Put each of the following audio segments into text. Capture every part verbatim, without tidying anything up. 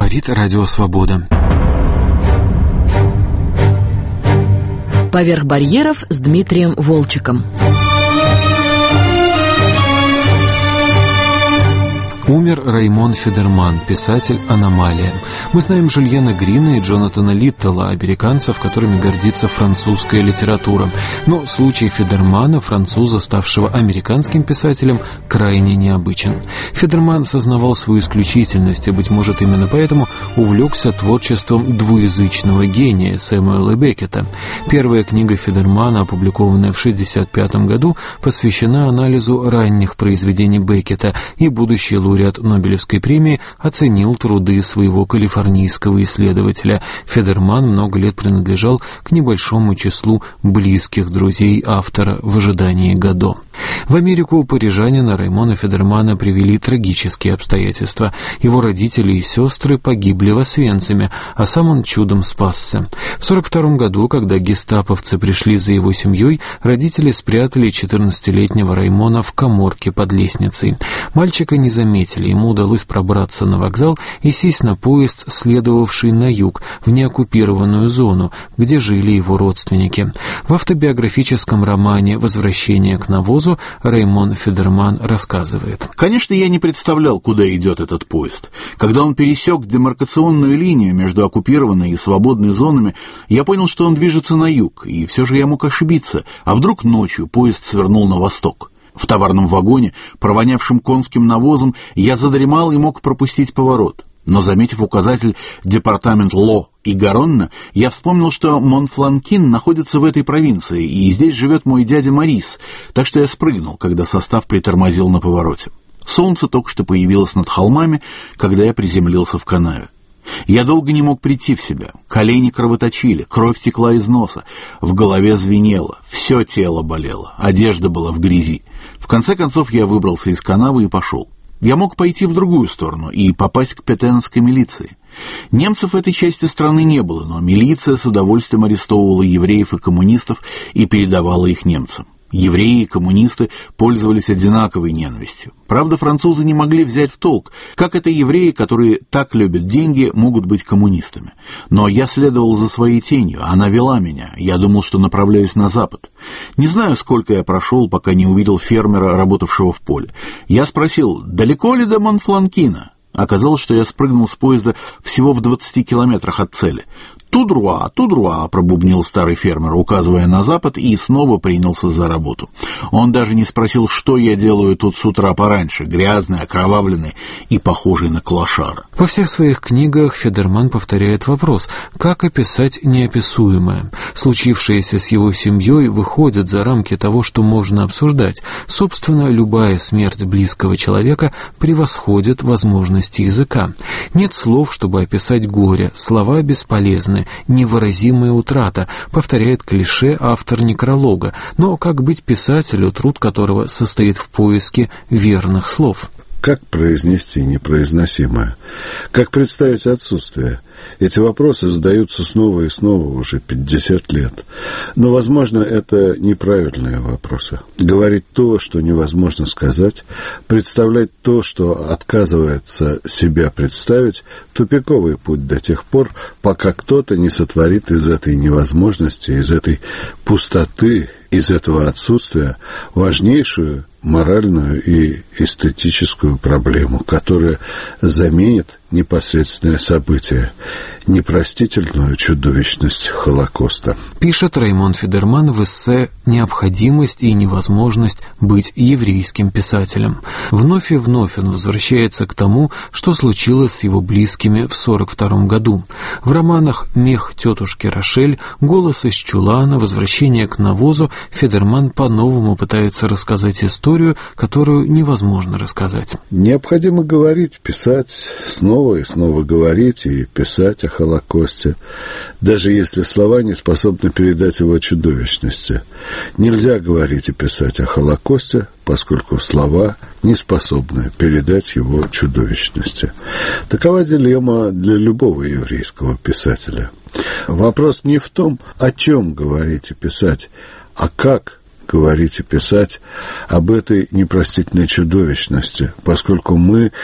Говорит Радио Свобода. «Поверх барьеров» с Дмитрием Волчеком. Умер Раймон Федерман, писатель «Аномалия». Мы знаем Жюльена Грина и Джонатана Литтла, американцев, которыми гордится французская литература. Но случай Федермана, француза, ставшего американским писателем, крайне необычен. Федерман сознавал свою исключительность, и, быть может, именно поэтому увлекся творчеством двуязычного гения Сэмюэла Беккета. Первая книга Федермана, опубликованная в шестьдесят пятом году, посвящена анализу ранних произведений Беккета, и будущий лауреат Нобелевской премии оценил труды своего калифорнийского исследователя. Федерман много лет принадлежал к небольшому числу близких друзей автора в ожидании Годо. В Америку парижанина Раймона Федермана привели трагические обстоятельства. Его родители и сестры погибли в Освенциме, а сам он чудом спасся. В сорок втором году, когда гестаповцы пришли за его семьей, родители спрятали четырнадцатилетнего Раймона в каморке под лестницей. Мальчика не заметили. Ему удалось пробраться на вокзал и сесть на поезд, следовавший на юг, в неоккупированную зону, где жили его родственники. В автобиографическом романе «Возвращение к навозу» Раймон Федерман рассказывает. Конечно, я не представлял, куда идет этот поезд. Когда он пересек демаркационную линию между оккупированной и свободной зонами, я понял, что он движется на юг, и все же я мог ошибиться. А вдруг ночью поезд свернул на восток? В товарном вагоне, провонявшем конским навозом, я задремал и мог пропустить поворот. Но, заметив указатель «Департамент Ло» и Гаронна, я вспомнил, что Монфланкин находится в этой провинции, и здесь живет мой дядя Морис, так что я спрыгнул, когда состав притормозил на повороте. Солнце только что появилось над холмами, когда я приземлился в канаве. Я долго не мог прийти в себя. Колени кровоточили, кровь текла из носа, в голове звенело, все тело болело, одежда была в грязи. В конце концов я выбрался из канавы и пошел. Я мог пойти в другую сторону и попасть к петеновской милиции. Немцев в этой части страны не было, но милиция с удовольствием арестовывала евреев и коммунистов и передавала их немцам. Евреи и коммунисты пользовались одинаковой ненавистью. Правда, французы не могли взять в толк, как это евреи, которые так любят деньги, могут быть коммунистами. Но я следовал за своей тенью, она вела меня, я думал, что направляюсь на запад. Не знаю, сколько я прошел, пока не увидел фермера, работавшего в поле. Я спросил, далеко ли до Монфланкина? Оказалось, что я спрыгнул с поезда всего в двадцати километрах от цели. «Тудруа, тудруа», — пробубнил старый фермер, указывая на запад, и снова принялся за работу. Он даже не спросил, что я делаю тут с утра пораньше, грязный, окровавленный и похожий на клошара. Во всех своих книгах Федерман повторяет вопрос, как описать неописуемое. Случившееся с его семьей выходит за рамки того, что можно обсуждать. Собственно, любая смерть близкого человека превосходит возможности языка. Нет слов, чтобы описать горе, слова бесполезны. Невыразимая утрата, повторяет клише автор некролога, но как быть писателю, труд которого состоит в поиске верных слов? Как произнести непроизносимое? Как представить отсутствие? Эти вопросы задаются снова и снова уже пятьдесят лет. Но, возможно, это неправильные вопросы. Говорить то, что невозможно сказать, представлять то, что отказывается себя представить, тупиковый путь до тех пор, пока кто-то не сотворит из этой невозможности, из этой пустоты, из этого отсутствия важнейшую моральную и эстетическую проблему, которая заменит непосредственное событие, непростительную чудовищность Холокоста. Пишет Раймон Федерман в эссе «Необходимость и невозможность быть еврейским писателем». Вновь и вновь он возвращается к тому, что случилось с его близкими в сорок втором году. В романах «Мех тетушки Рошель», «Голос из чулана», «Возвращение к навозу» Федерман по-новому пытается рассказать историю, которую невозможно рассказать. Необходимо говорить, писать, снова и снова говорить и писать о Холокосте, даже если слова не способны передать его чудовищности. Нельзя говорить и писать о Холокосте, поскольку слова не способны передать его чудовищности. Такова дилемма для любого еврейского писателя. Вопрос не в том, о чем говорить и писать, а как говорить и писать об этой непростительной чудовищности, поскольку мы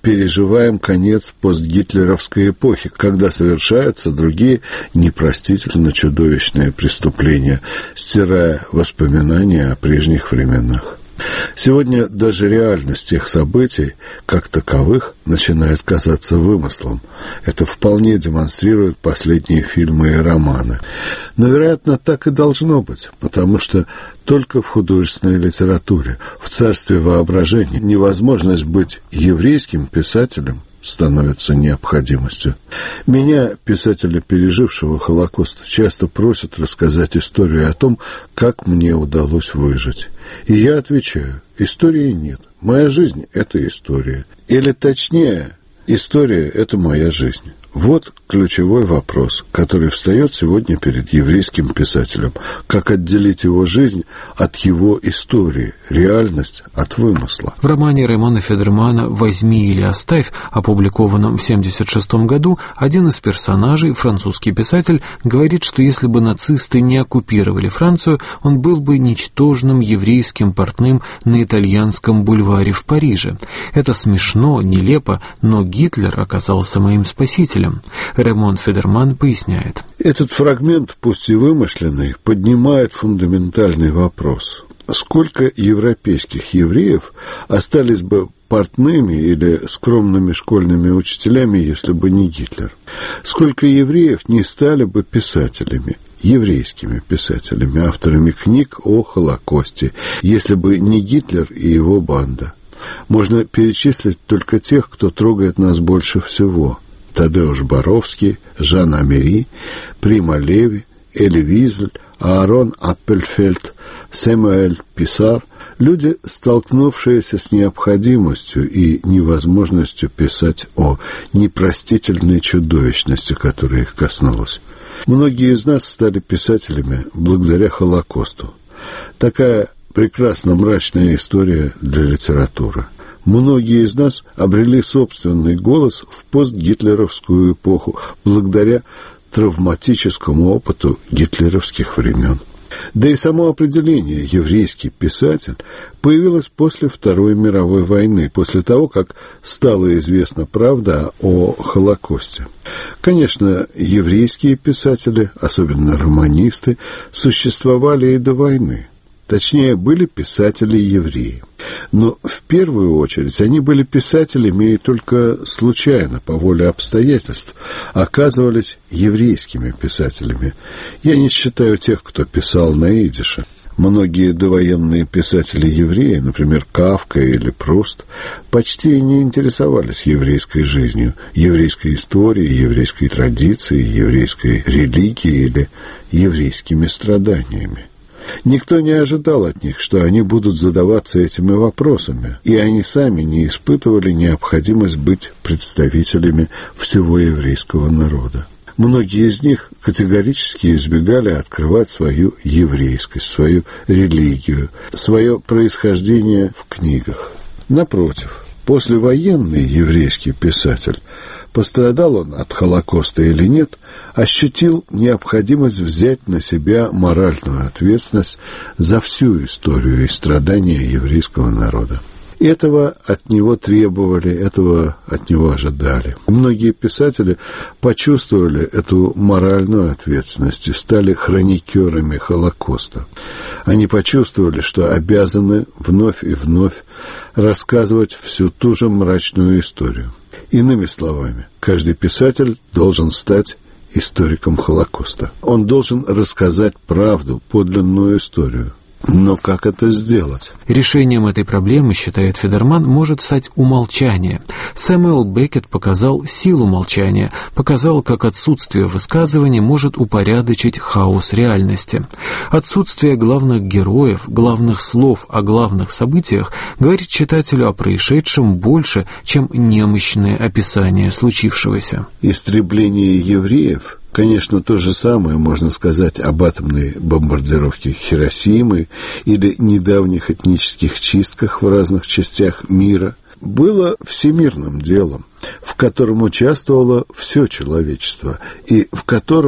переживаем конец постгитлеровской эпохи, когда совершаются другие непростительно чудовищные преступления, стирая воспоминания о прежних временах. Сегодня даже реальность тех событий, как таковых, начинает казаться вымыслом. Это вполне демонстрируют последние фильмы и романы. Но, вероятно, так и должно быть, потому что только в художественной литературе, в царстве воображения, невозможность быть еврейским писателем становится необходимостью. Меня, писателя, пережившего Холокост, часто просят рассказать историю о том, как мне удалось выжить. И я отвечаю: истории нет. Моя жизнь – это история. Или точнее, история – это моя жизнь. Вот ключевой вопрос, который встает сегодня перед еврейским писателем. Как отделить его жизнь от его истории, реальность от вымысла? В романе Раймона Федермана «Возьми или оставь», опубликованном в семьдесят шестом году, один из персонажей, французский писатель, говорит, что если бы нацисты не оккупировали Францию, он был бы ничтожным еврейским портным на итальянском бульваре в Париже. Это смешно, нелепо, но Гитлер оказался моим спасителем. Раймон Федерман поясняет. Этот фрагмент, пусть и вымышленный, поднимает фундаментальный вопрос. Сколько европейских евреев остались бы портными или скромными школьными учителями, если бы не Гитлер? Сколько евреев не стали бы писателями, еврейскими писателями, авторами книг о Холокосте, если бы не Гитлер и его банда? Можно перечислить только тех, кто трогает нас больше всего. Тадеуш Боровский, Жан Амери, Прима Леви, Эли Визель, Аарон Аппельфельд, Сэмюэль Писар – люди, столкнувшиеся с необходимостью и невозможностью писать о непростительной чудовищности, которая их коснулась. Многие из нас стали писателями благодаря Холокосту. Такая прекрасно мрачная история для литературы. Многие из нас обрели собственный голос в постгитлеровскую эпоху благодаря травматическому опыту гитлеровских времен. Да и само определение «еврейский писатель» появилось после Второй мировой войны, после того, как стала известна правда о Холокосте. Конечно, еврейские писатели, особенно романисты, существовали и до войны. Точнее, были писатели-евреи. Но в первую очередь они были писателями и только случайно, по воле обстоятельств, оказывались еврейскими писателями. Я не считаю тех, кто писал на идише. Многие довоенные писатели-евреи, например, Кафка или Пруст, почти не интересовались еврейской жизнью, еврейской историей, еврейской традицией, еврейской религией или еврейскими страданиями. Никто не ожидал от них, что они будут задаваться этими вопросами, и они сами не испытывали необходимость быть представителями всего еврейского народа. Многие из них категорически избегали открывать свою еврейскость, свою религию, свое происхождение в книгах. Напротив, послевоенный еврейский писатель, пострадал он от Холокоста или нет, ощутил необходимость взять на себя моральную ответственность за всю историю и страдания еврейского народа. Этого от него требовали, этого от него ожидали. Многие писатели почувствовали эту моральную ответственность и стали хроникерами Холокоста. Они почувствовали, что обязаны вновь и вновь рассказывать всю ту же мрачную историю. Иными словами, каждый писатель должен стать историком Холокоста. Он должен рассказать правду, подлинную историю. Но как это сделать? Решением этой проблемы, считает Федерман, может стать умолчание. Сэмюэл Беккет показал силу молчания, показал, как отсутствие высказывания может упорядочить хаос реальности. Отсутствие главных героев, главных слов о главных событиях говорит читателю о происшедшем больше, чем немощное описание случившегося. Истребление евреев, конечно, то же самое можно сказать об атомной бомбардировке Хиросимы или недавних этнических чистках в разных частях мира, было всемирным делом, в котором участвовало все человечество и в котором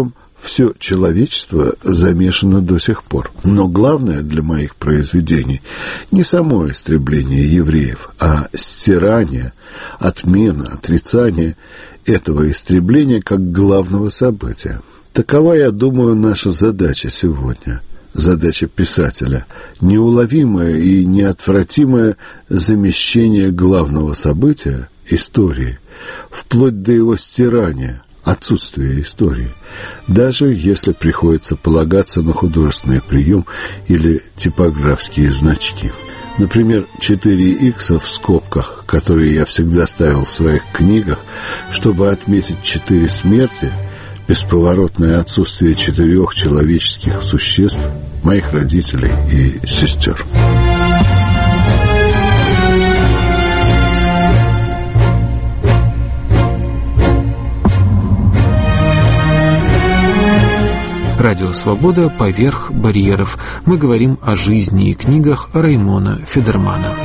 все человечество замешано до сих пор. Но главное для моих произведений не само истребление евреев, а стирание, отмена, отрицание этого истребления как главного события. Такова, я думаю, наша задача сегодня. Задача писателя – неуловимое и неотвратимое замещение главного события, истории, вплоть до его стирания, отсутствия истории, даже если приходится полагаться на художественный прием или типографские значки. Например, четыре икса в скобках, которые я всегда ставил в своих книгах, чтобы отметить четыре смерти, бесповоротное отсутствие четырех человеческих существ, моих родителей и сестер. Радио «Свобода. Поверх барьеров». Мы говорим о жизни и книгах Раймона Федермана.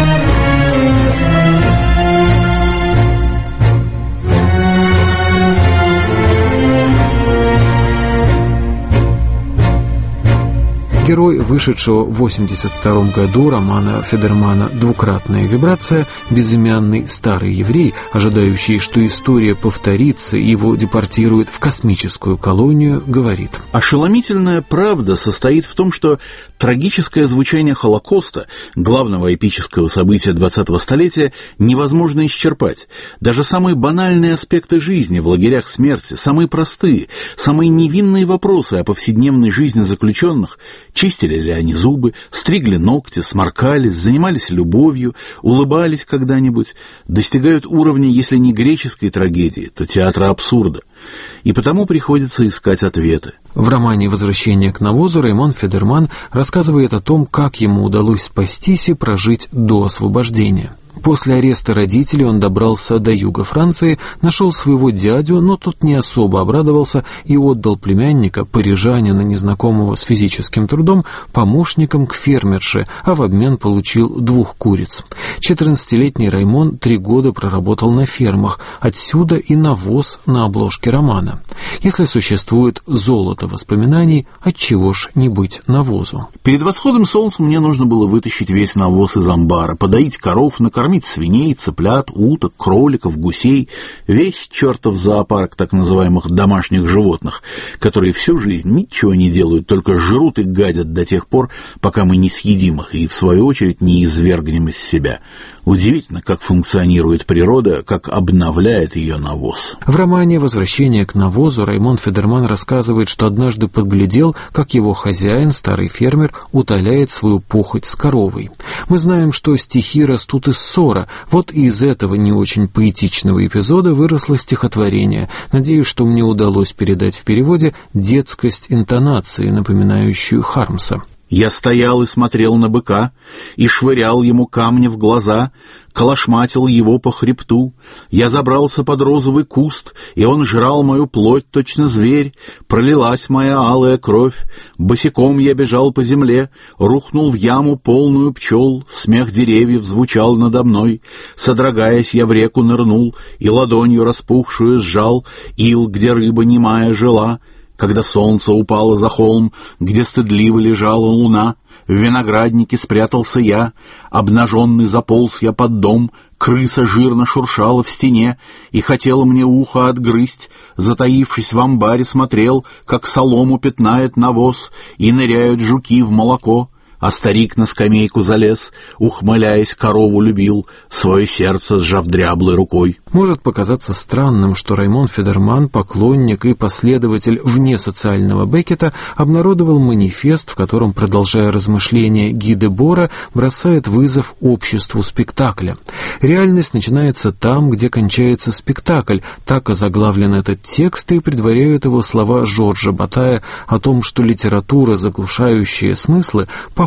Герой, вышедшего в восемьдесят втором году романа Федермана «Двукратная вибрация», безымянный старый еврей, ожидающий, что история повторится и его депортируют в космическую колонию, говорит: «Ошеломительная правда состоит в том, что трагическое звучание Холокоста, главного эпического события двадцатого столетия, невозможно исчерпать. Даже самые банальные аспекты жизни в лагерях смерти, самые простые, самые невинные вопросы о повседневной жизни заключенных – чистили ли они зубы, стригли ногти, сморкались, занимались любовью, улыбались когда-нибудь, достигают уровня, если не греческой трагедии, то театра абсурда. И потому приходится искать ответы». В романе «Возвращение к навозу» Раймон Федерман рассказывает о том, как ему удалось спастись и прожить до освобождения. После ареста родителей он добрался до юга Франции, нашел своего дядю, но тот не особо обрадовался и отдал племянника, парижанина, незнакомого с физическим трудом, помощником к фермерше, а в обмен получил двух куриц. четырнадцатилетний Раймон три года проработал на фермах, отсюда и навоз на обложке романа. Если существует золото воспоминаний, отчего ж не быть навозу? Перед восходом солнца мне нужно было вытащить весь навоз из амбара, подоить коров, накормить свиней, цыплят, уток, кроликов, гусей, весь чертов зоопарк так называемых домашних животных, которые всю жизнь ничего не делают, только жрут и гадят до тех пор, пока мы не съедим их и, в свою очередь, не извергнем из себя. Удивительно, как функционирует природа, как обновляет ее навоз. В романе «Возвращение к навозу» Раймон Федерман рассказывает, что однажды подглядел, как его хозяин, старый фермер, утоляет свою похоть с коровой. Мы знаем, что стихи растут из ссора. Вот и из этого не очень поэтичного эпизода выросло стихотворение. Надеюсь, что мне удалось передать в переводе детскость интонации, напоминающую Хармса. Я стоял и смотрел на быка, и швырял ему камни в глаза, калашматил его по хребту. Я забрался под розовый куст, и он жрал мою плоть, точно зверь. Пролилась моя алая кровь, босиком я бежал по земле, рухнул в яму, полную пчел, смех деревьев звучал надо мной. Содрогаясь, я в реку нырнул, и ладонью распухшую сжал ил, где рыба немая жила. Когда солнце упало за холм, где стыдливо лежала луна, в винограднике спрятался я, обнаженный заполз я под дом, крыса жирно шуршала в стене и хотела мне ухо отгрызть, затаившись в амбаре, смотрел, как солому пятнает навоз и ныряют жуки в молоко. А старик на скамейку залез, ухмыляясь, корову любил, свое сердце сжав дряблой рукой. Может показаться странным, что Раймон Федерман, поклонник и последователь вне социального Беккета, обнародовал манифест, в котором, продолжая размышления Ги де Бора, бросает вызов обществу спектакля. Реальность начинается там, где кончается спектакль, так озаглавлен этот текст, и предваряют его слова Жоржа Батая о том, что литература, заглушающая смыслы, похожа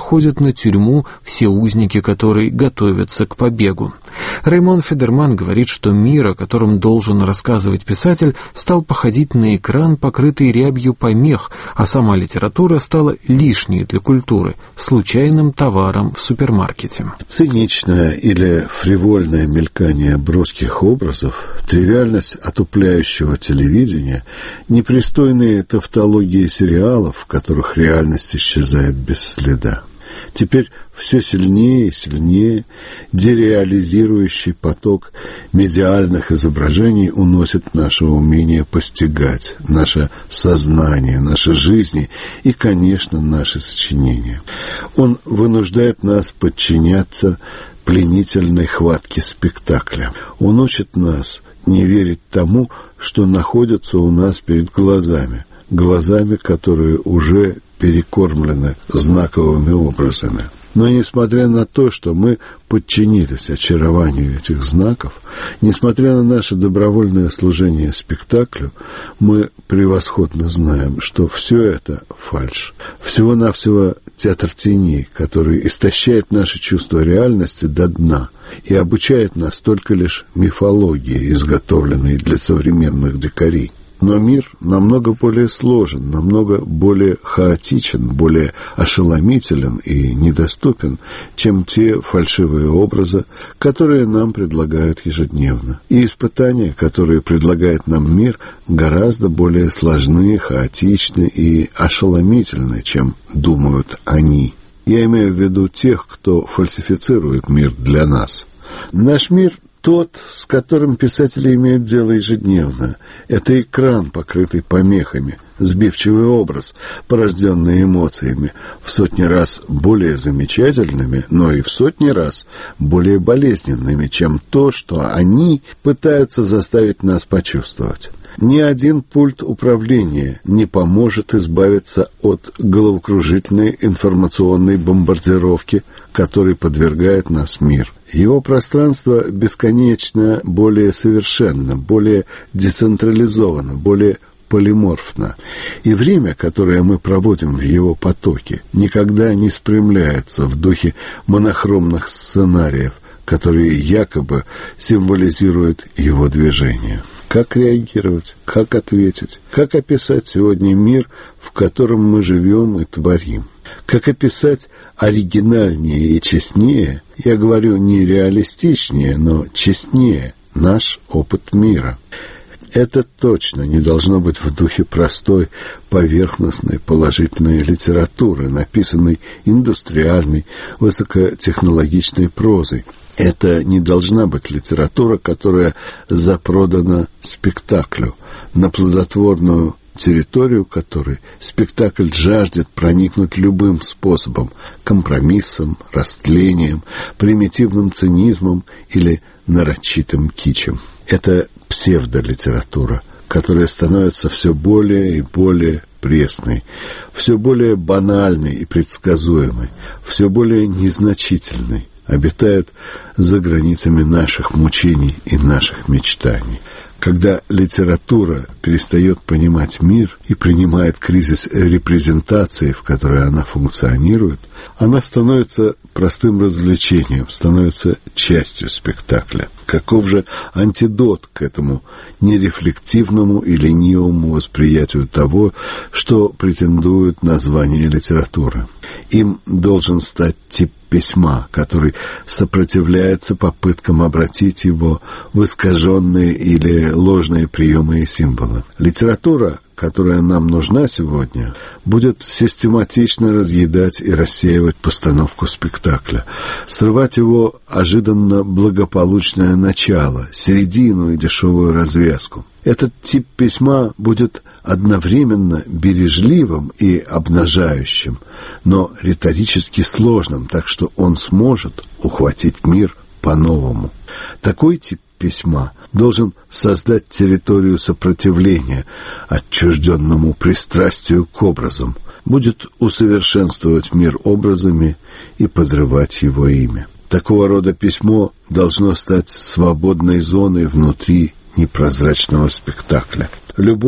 находят на тюрьму все узники, которые готовятся к побегу. Раймон Федерман говорит, что мир, о котором должен рассказывать писатель, стал походить на экран, покрытый рябью помех, а сама литература стала лишней для культуры, случайным товаром в супермаркете. Циничное или фривольное мелькание броских образов, тривиальность отупляющего телевидения, непристойные тавтологии сериалов, в которых реальность исчезает без следа. Теперь все сильнее и сильнее дереализирующий поток медиальных изображений уносит наше умение постигать, наше сознание, наши жизни и, конечно, наши сочинения. Он вынуждает нас подчиняться пленительной хватке спектакля. Он учит нас не верить тому, что находится у нас перед глазами, глазами, которые уже перекормлены знаковыми образами. Но несмотря на то, что мы подчинились очарованию этих знаков, несмотря на наше добровольное служение спектаклю, мы превосходно знаем, что все это фальшь. Всего-навсего театр теней, который истощает наше чувство реальности до дна и обучает нас только лишь мифологии, изготовленной для современных дикарей. Но мир намного более сложен, намного более хаотичен, более ошеломителен и недоступен, чем те фальшивые образы, которые нам предлагают ежедневно. И испытания, которые предлагает нам мир, гораздо более сложны, хаотичны и ошеломительны, чем думают они. Я имею в виду тех, кто фальсифицирует мир для нас. Наш мир — тот, с которым писатели имеют дело ежедневно. Это экран, покрытый помехами, сбивчивый образ, порожденный эмоциями, в сотни раз более замечательными, но и в сотни раз более болезненными, чем то, что они пытаются заставить нас почувствовать. Ни один пульт управления не поможет избавиться от головокружительной информационной бомбардировки, которой подвергает нас мир. Его пространство бесконечно более совершенно, более децентрализовано, более полиморфно. И время, которое мы проводим в его потоке, никогда не спрямляется в духе монохромных сценариев, которые якобы символизируют его движение. Как реагировать? Как ответить? Как описать сегодня мир, в котором мы живем и творим? Как описать оригинальнее и честнее, я говорю не реалистичнее, но честнее, наш опыт мира? Это точно не должно быть в духе простой, поверхностной, положительной литературы, написанной индустриальной, высокотехнологичной прозой. Это не должна быть литература, которая запродана спектаклю, на плодотворную территорию которой спектакль жаждет проникнуть любым способом, компромиссом, растлением, примитивным цинизмом или нарочитым кичем. Это псевдолитература, которая становится все более и более пресной, все более банальной и предсказуемой, все более незначительной, обитает за границами наших мучений и наших мечтаний. Когда литература перестает понимать мир и принимает кризис репрезентации, в которой она функционирует, она становится простым развлечением, становится частью спектакля. Каков же антидот к этому нерефлективному и ленивому восприятию того, что претендует на звание литературы? Им должен стать тип письма, который сопротивляется попыткам обратить его в искаженные или ложные приемы и символы. Литература, которая нам нужна сегодня, будет систематично разъедать и рассеивать постановку спектакля, срывать его ожиданно благополучное начало, середину и дешевую развязку. Этот тип письма будет одновременно бережливым и обнажающим, но риторически сложным, так что он сможет ухватить мир по-новому. Такой тип письма должен создать территорию сопротивления отчужденному пристрастию к образам, будет усовершенствовать мир образами и подрывать его имя. Такого рода письмо должно стать свободной зоной внутри непрозрачного спектакля. Любой,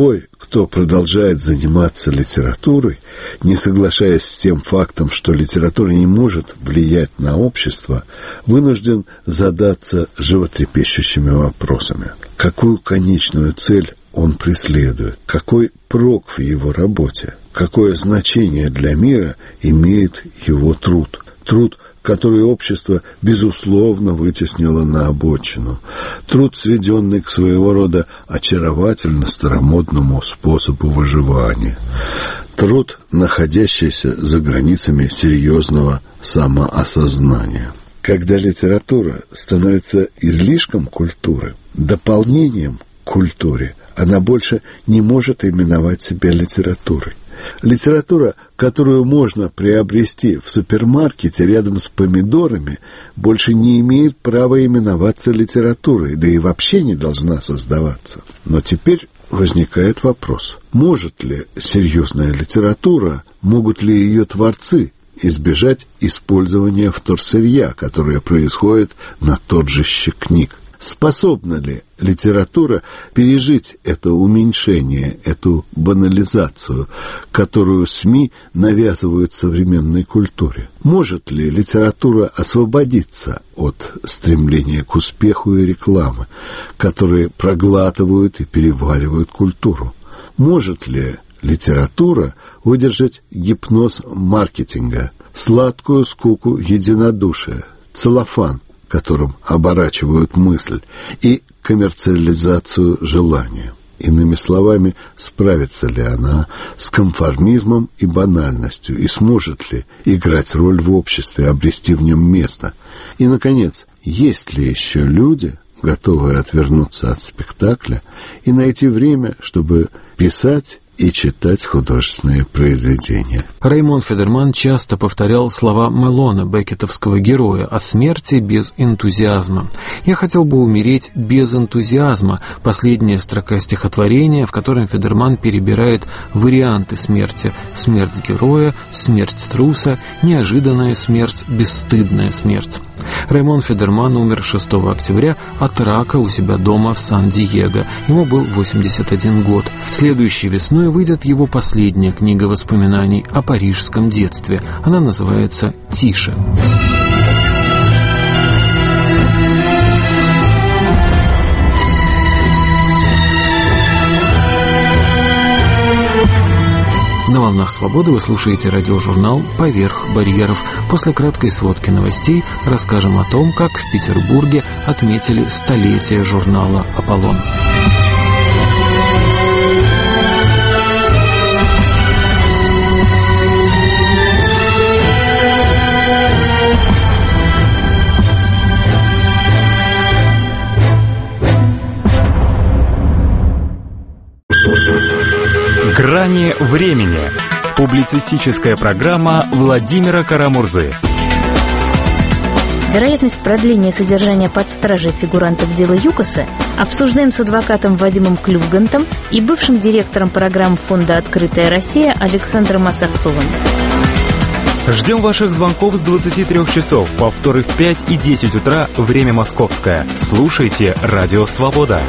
кто продолжает заниматься литературой, не соглашаясь с тем фактом, что литература не может влиять на общество, вынужден задаться животрепещущими вопросами. Какую конечную цель он преследует? Какой прок в его работе? Какое значение для мира имеет его труд? Труд, который общество, безусловно, вытеснило на обочину. Труд, сведенный к своего рода очаровательно-старомодному способу выживания. Труд, находящийся за границами серьезного самоосознания. Когда литература становится излишком культуры, дополнением к культуре, она больше не может именовать себя литературой. Литература, которую можно приобрести в супермаркете рядом с помидорами, больше не имеет права именоваться литературой, да и вообще не должна создаваться. Но теперь возникает вопрос: может ли серьезная литература, могут ли ее творцы избежать использования вторсырья, которое происходит на торжище книг? Способна ли литература пережить это уменьшение, эту банализацию, которую СМИ навязывают современной культуре? Может ли литература освободиться от стремления к успеху и рекламы, которые проглатывают и переваривают культуру? Может ли литература выдержать гипноз маркетинга, сладкую скуку единодушия, целлофан, которым оборачивают мысль, и коммерциализацию желания? Иными словами, справится ли она с конформизмом и банальностью, и сможет ли играть роль в обществе, обрести в нем место? И, наконец, есть ли еще люди, готовые отвернуться от спектакля и найти время, чтобы писать и читать художественные произведения? Раймон Федерман часто повторял слова Мелона, беккетовского героя, о смерти без энтузиазма. «Я хотел бы умереть без энтузиазма» — последняя строка стихотворения, в котором Федерман перебирает варианты смерти: смерть героя, смерть труса, неожиданная смерть, бесстыдная смерть. Раймон Федерман умер шестого октября от рака у себя дома в Сан-Диего. Ему был восемьдесят один год. Следующей весной выйдет его последняя книга воспоминаний о парижском детстве. Она называется «Тише». На «Волнах свободы» вы слушаете радиожурнал «Поверх барьеров». После краткой сводки новостей расскажем о том, как в Петербурге отметили столетие журнала «Аполлон». «Грани времени». Публицистическая программа Владимира Карамурзы. Вероятность продления содержания под стражей фигурантов дела ЮКОСа обсуждаем с адвокатом Вадимом Клюгантом и бывшим директором программ фонда «Открытая Россия» Александром Осовцовым. Ждем ваших звонков с двадцати трёх часов, повторы в пять и десять утра, время московское. Слушайте «Радио Свобода».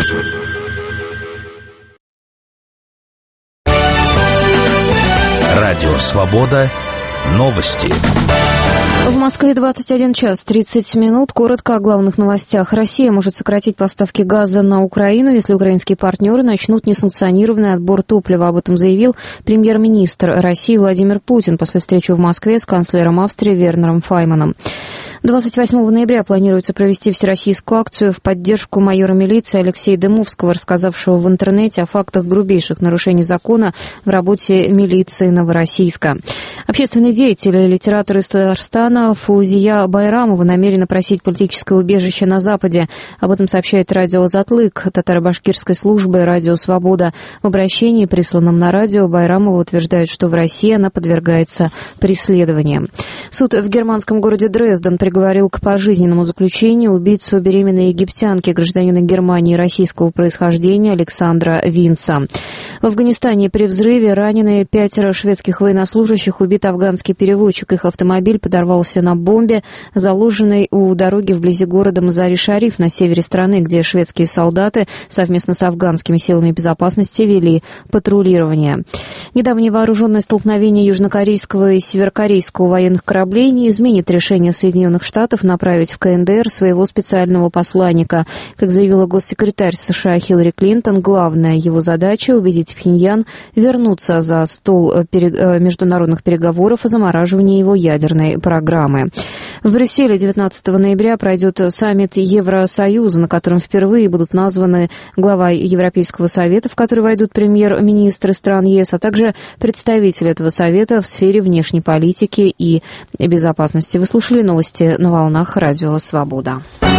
Радио «Свобода». Новости. В Москве двадцать один час тридцать минут. Коротко о главных новостях. Россия может сократить поставки газа на Украину, если украинские партнеры начнут несанкционированный отбор топлива. Об этом заявил премьер-министр России Владимир Путин после встречи в Москве с канцлером Австрии Вернером Файманом. двадцать восьмого ноября планируется провести всероссийскую акцию в поддержку майора милиции Алексея Дымовского, рассказавшего в интернете о фактах грубейших нарушений закона в работе милиции Новороссийска. Общественный деятель и литератор из Татарстана Фаузия Байрамова намерена просить политическое убежище на Западе. Об этом сообщает радио «Затлык» татаро-башкирской службы «Радио Свобода». В обращении, присланном на радио, Байрамова утверждает, что в России она подвергается преследованиям. Суд в германском городе Дрезден приговорил к пожизненному заключению убийцу беременной египтянки, гражданина Германии российского происхождения Александра Винца. В Афганистане при взрыве ранены пятеро шведских военнослужащих, убит афганский переводчик. Их автомобиль подорвался на бомбе, заложенной у дороги вблизи города Мазари-Шариф на севере страны, где шведские солдаты совместно с афганскими силами безопасности вели патрулирование. Недавнее вооруженное столкновение южнокорейского и северокорейского военных кораблей не изменит решение Соединенных Штатов направить в КНДР своего специального посланника. Как заявила госсекретарь США Хиллари Клинтон, главная его задача — убедить Пхеньян вернуться за стол международных переговоров о замораживании его ядерной программы. В Брюсселе девятнадцатого ноября пройдет саммит Евросоюза, на котором впервые будут названы глава Европейского совета, в который войдут премьер-министры стран ЕС, а также представители этого совета в сфере внешней политики и безопасности. Вы слушали новости на волнах Радио Свобода.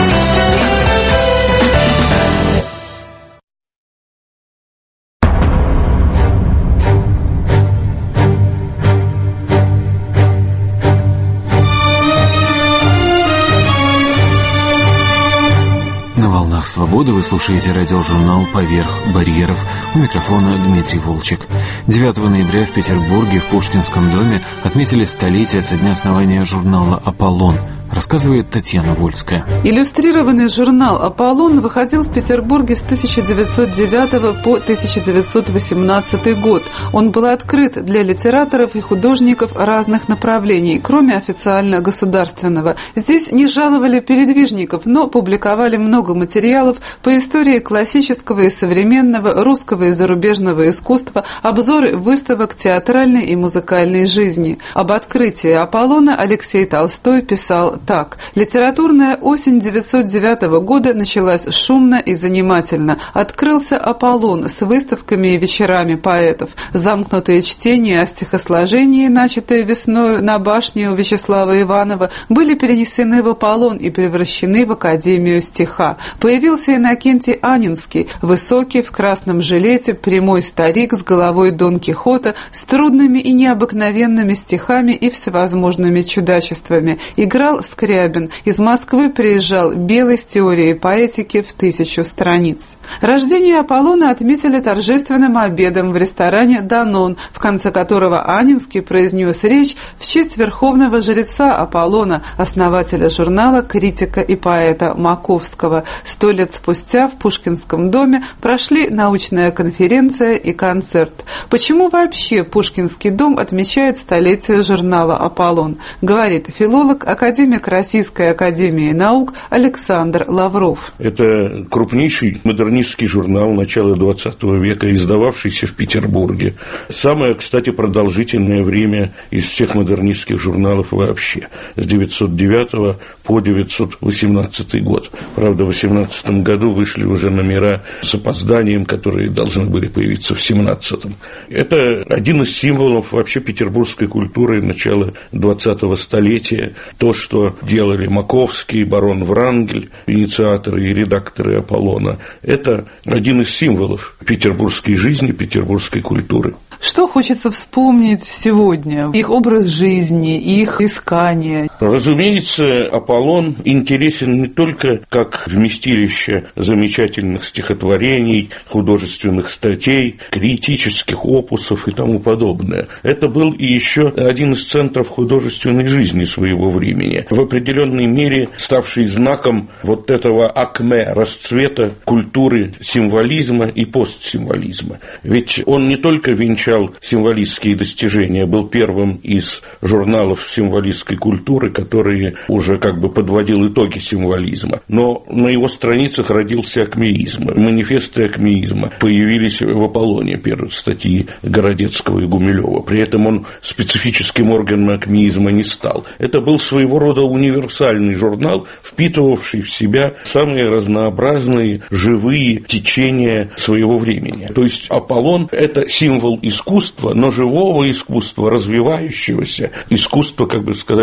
На волнах свободы вы слушаете радиожурнал «Поверх барьеров». У микрофона Дмитрий Волчек. девятого ноября в Петербурге в Пушкинском доме отметили столетие со дня основания журнала «Аполлон». Рассказывает Татьяна Вольская. Иллюстрированный журнал «Аполлон» выходил в Петербурге с тысяча девятьсот девятого по тысяча девятьсот восемнадцатый год. Он был открыт для литераторов и художников разных направлений, кроме официально государственного. Здесь не жаловали передвижников, но публиковали много материалов по истории классического и современного, русского и зарубежного искусства, обзоры выставок театральной и музыкальной жизни. Об открытии «Аполлона» Алексей Толстой писал так. Литературная осень девятьсот девятого года началась шумно и занимательно. Открылся «Аполлон» с выставками и вечерами поэтов. Замкнутые чтения о стихосложении, начатые весною на башне у Вячеслава Иванова, были перенесены в «Аполлон» и превращены в Академию стиха. Появился Иннокентий Анинский, высокий, в красном жилете, прямой старик с головой Дон Кихота, с трудными и необыкновенными стихами и всевозможными чудачествами. Играл Скрябин. Из Москвы приезжал Белый с теорией поэтики в тысячу страниц. Рождение Аполлона отметили торжественным обедом в ресторане «Данон», в конце которого Анинский произнес речь в честь верховного жреца Аполлона, основателя журнала, критика и поэта Маковского. Сто лет спустя в Пушкинском доме прошли научная конференция и концерт. Почему вообще Пушкинский дом отмечает столетие журнала «Аполлон», говорит филолог, академик Российской академии наук Александр Лавров. Это крупнейший модернистский журнал начала двадцатого века, издававшийся в Петербурге. Самое, кстати, продолжительное время из всех модернистских журналов вообще. С девятьсот девятого по девятьсот восемнадцатый год. Правда, в восемнадцатом году вышли уже номера с опозданием, которые должны были появиться в семнадцатом. Это один из символов вообще петербургской культуры начала двадцатого столетия. То, что делали Маковский, барон Врангель, инициаторы и редакторы «Аполлона», это один из символов петербургской жизни, петербургской культуры. Что хочется вспомнить сегодня? Их образ жизни, их искание. Разумеется, «Аполлон» интересен не только как вместилище замечательных стихотворений, художественных статей, критических опусов и тому подобное. Это был и еще один из центров художественной жизни своего времени, в определенной мере ставший знаком вот этого акме, расцвета культуры символизма и постсимволизма. Ведь он не только венчал символистские достижения, был первым из журналов символистской культуры, который уже как бы подводил итоги символизма. Но на его страницах родился акмеизм. Манифесты акмеизма появились в «Аполлоне», первые статьи Городецкого и Гумилева. При этом он специфическим органом акмеизма не стал. Это был своего рода универсальный журнал, впитывавший в себя самые разнообразные живые течения своего времени. То есть «Аполлон» – это символ искусства, но живого искусства, развивающегося, искусства, как бы сказали par excellence,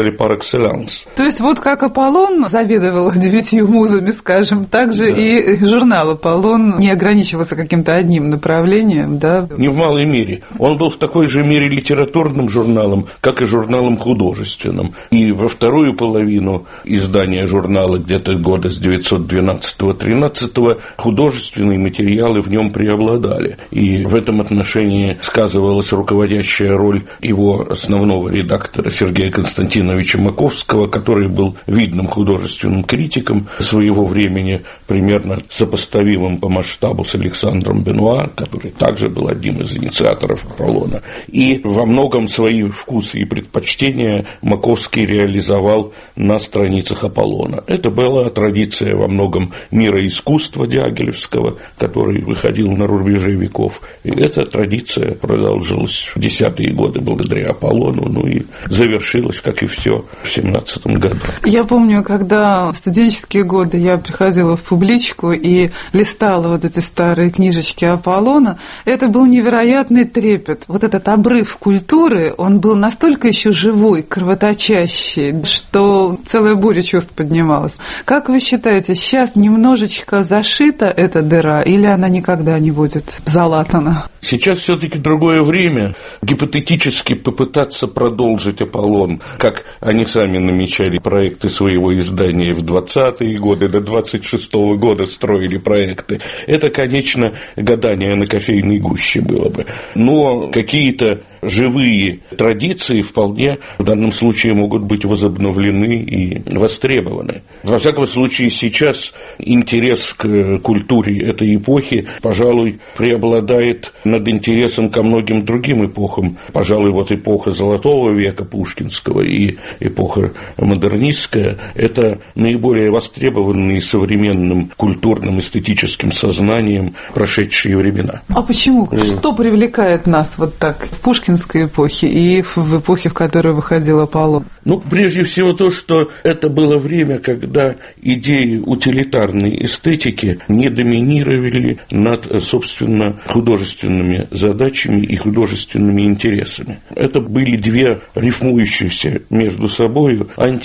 экселленс. То есть вот как Аполлон заведовал девятью музами, скажем, так же да. и журнал «Аполлон» не ограничивался каким-то одним направлением, да? Не в малой мере. Он был в такой же мере литературным журналом, как и журналом художественным. И во вторую половину издания журнала, где-то года с девятьсот двенадцатого-тринадцатого, художественные материалы в нем преобладали. И в этом отношении сказывалась руководящая роль его основного редактора Сергея Константиновича Маковского, который был видным художественным критиком своего времени, примерно сопоставимым по масштабу с Александром Бенуа, который также был одним из инициаторов «Аполлона». И во многом свои вкусы и предпочтения Маковский реализовал на страницах «Аполлона». Это была традиция во многом мира искусства Дягилевского, который выходил на рубеже веков. И эта традиция продолжилась в десятые годы благодаря «Аполлону», ну и завершилась, как и все, в семнадцатом году. Я помню, когда в студенческие годы я приходила в публичку и листала вот эти старые книжечки «Аполлона», это был невероятный трепет. Вот этот обрыв культуры, он был настолько еще живой, кровоточащий, что целая буря чувств поднималась. Как вы считаете, сейчас немножечко зашита эта дыра или она никогда не будет залатана? Сейчас все-таки другое время. Гипотетически попытаться продолжить «Аполлон», как они сами намечали проекты своего издания в двадцатые годы, до двадцать шестого года строили проекты, это, конечно, гадание на кофейной гуще было бы. Но какие-то живые традиции вполне в данном случае могут быть возобновлены и востребованы. Во всяком случае, сейчас интерес к культуре этой эпохи, пожалуй, преобладает над интересом ко многим другим эпохам. Пожалуй, вот эпоха Золотого века Пушкинского и эпоха модернистская – это наиболее востребованные современным культурным эстетическим сознанием прошедшие времена. А почему? Что привлекает нас вот так в пушкинской эпохе и в эпохе, в которой выходил «Аполлон»? Ну, прежде всего то, что это было время, когда идеи утилитарной эстетики не доминировали над, собственно, художественными задачами и художественными интересами. Это были две рифмующиеся между собой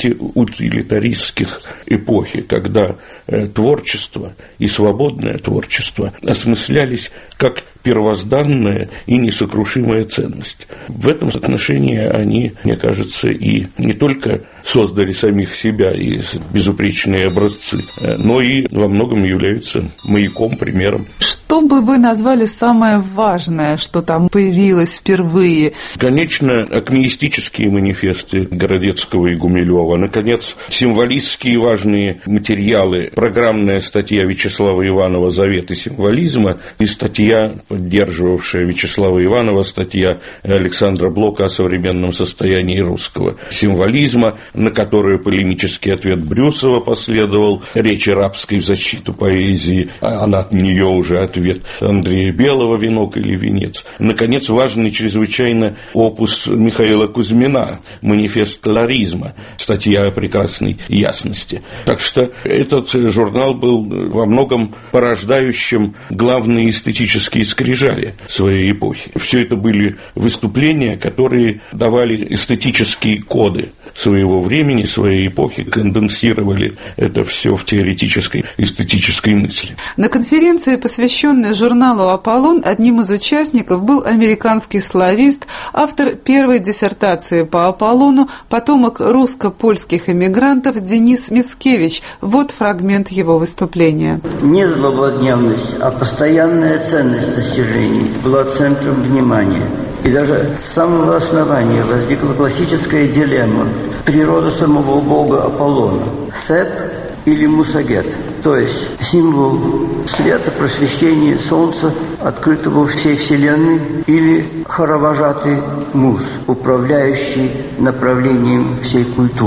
антиутилитаристских эпохи, когда творчество и свободное творчество осмыслялись как первозданная и несокрушимая ценность. В этом отношении они, мне кажется, и не только создали самих себя и безупречные образцы, но и во многом являются маяком, примером. Что бы вы назвали самое важное, что там появилось впервые? Конечно, акмеистические манифесты Городецкого и Гумилева, наконец, символистские важные материалы, программная статья Вячеслава Иванова «Заветы символизма» и статья, поддерживавшая Вячеслава Иванова, статья Александра Блока о современном состоянии русского символизма, на которую полемический ответ Брюсова последовал, речь арабской в защиту поэзии, а на нее уже ответ Андрея Белого «Венок или венец». Наконец, важный чрезвычайно опус Михаила Кузьмина «Манифест колоризма», статья о прекрасной ясности. Так что этот журнал был во многом порождающим главные эстетические скрижали своей эпохи. Все это были выступления, которые давали эстетические коды своего времени, своей эпохи, конденсировали это все в теоретической эстетической мысли. На конференции, посвященной журналу «Аполлон», одним из участников был американский славист, автор первой диссертации по Аполлону, потомок русско-польских эмигрантов Денис Мицкевич. Вот фрагмент его выступления. Не злободневность, а постоянная ценность достижений была центром внимания. И даже с самого основания возникла классическая дилемма: природа самого бога Аполлона – Феб или Мусагет, то есть символ света, просвещения солнца, открытого всей вселенной, или хоровожатый Мус, управляющий направлением всей культуры.